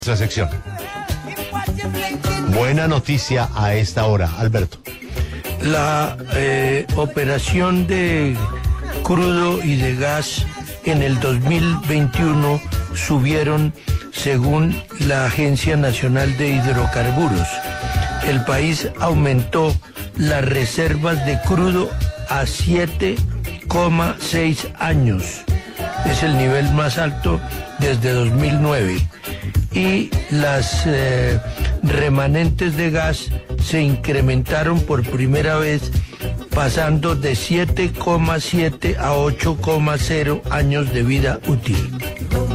Nuestra sección. Buena noticia a esta hora, Alberto. La operación de crudo y de gas en el 2021 subieron según la Agencia Nacional de Hidrocarburos. El país aumentó las reservas de crudo a 7,6 años. Es el nivel más alto desde 2009. Y las remanentes de gas se incrementaron por primera vez, pasando de 7,7 a 8,0 años de vida útil.